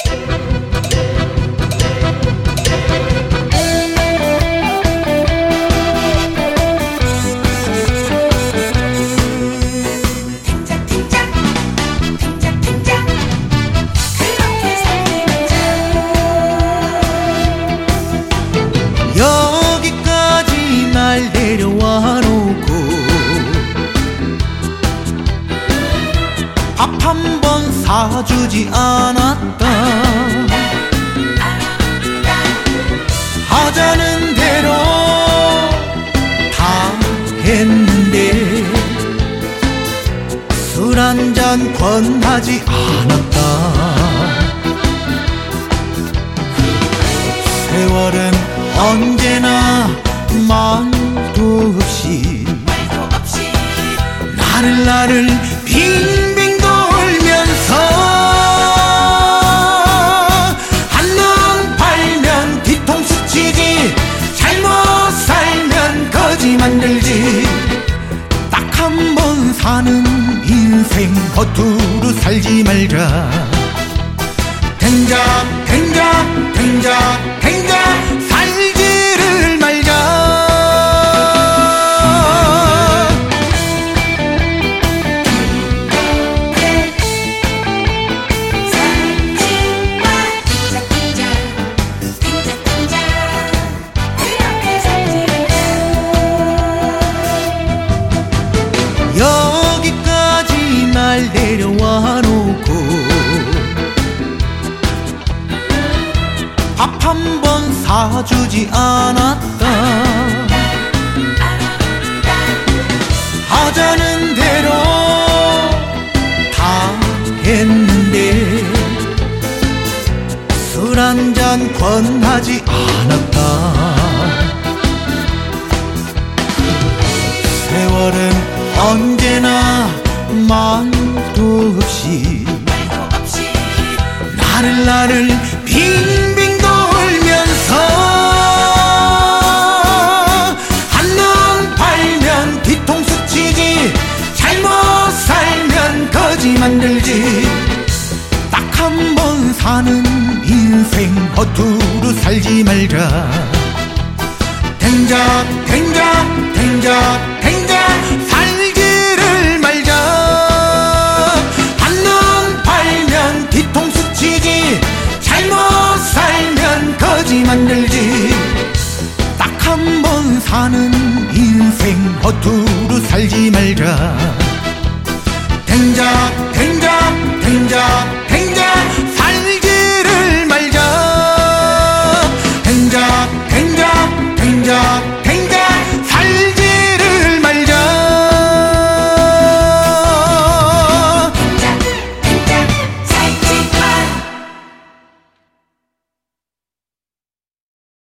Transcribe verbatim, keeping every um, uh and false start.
여기까지 날 데려와 놓고 밥 한 번 사주지 않았다. 하자는 대로 다 했는데 술 한 잔 권하지 않았다. 세월은 언제나 말도 없이 나를 나를 빙빙 돌면서 한눈 팔면 뒤통수 치지, 잘못 살면 거지 만들지. 딱 한 번 사는 인생 허투루 살지 말자. 댕작 댕작 댕작 댕작 살지를 말자. 여기까지 날 데려와 놓고 밥 한 번 사주지 않았다. 하자는 대로 다 했는데 술 한 잔 권하지 않았다. 세월은 언제나 말도 없이 나를 나를 빙빙 돌면서 한눈 팔면 뒤통수 치지, 잘못 살면 거지 만들지. 딱 한 번 사는 인생 허투루 살지 말자. 댕작 댕작 댕작 댕작 살지를 말자. 한눈 팔면 뒤통수 치지, 잘못 살면 거지 만들지. 딱 한 번 사는 인생 허투루 살지 말자. 댕작 댕작 댕작 댕작 살지를 말자. 댕작 댕작 댕작